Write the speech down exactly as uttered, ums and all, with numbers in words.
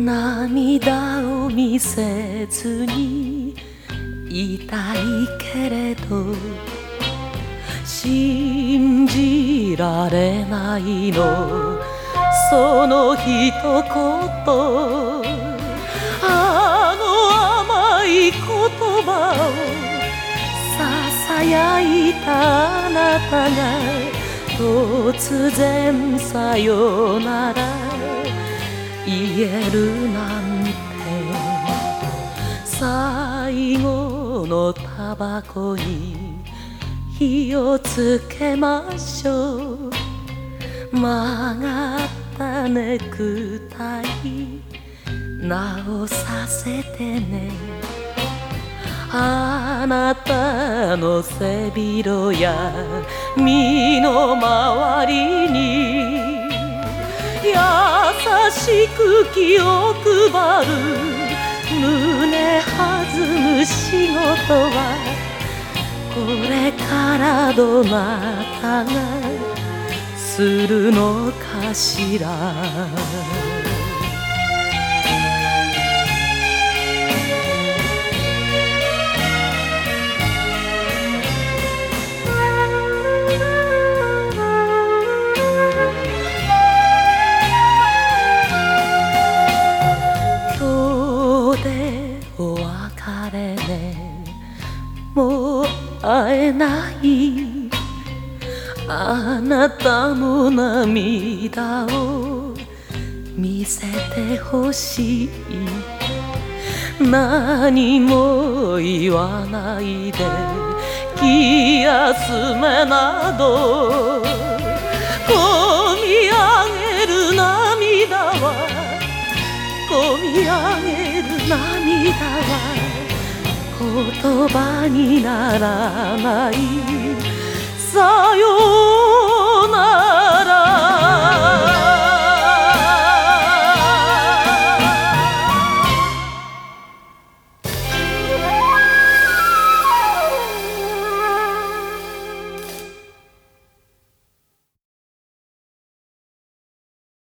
涙を見せずにいたいけれど信じられないのその一言あの甘い言葉をささやいたあなたが突然さよなら言えるなんて最後のタバコに火をつけましょう曲がったネクタイ直させてねあなたの背広や身の回りに優しく気を配る胸弾む仕事はこれからどなたがするのかしらお別れねもう会えないあなたの涙を見せてほしい何も言わないで気休めなどこみ上げる涙はこみ上げる涙は言葉にならないさようなら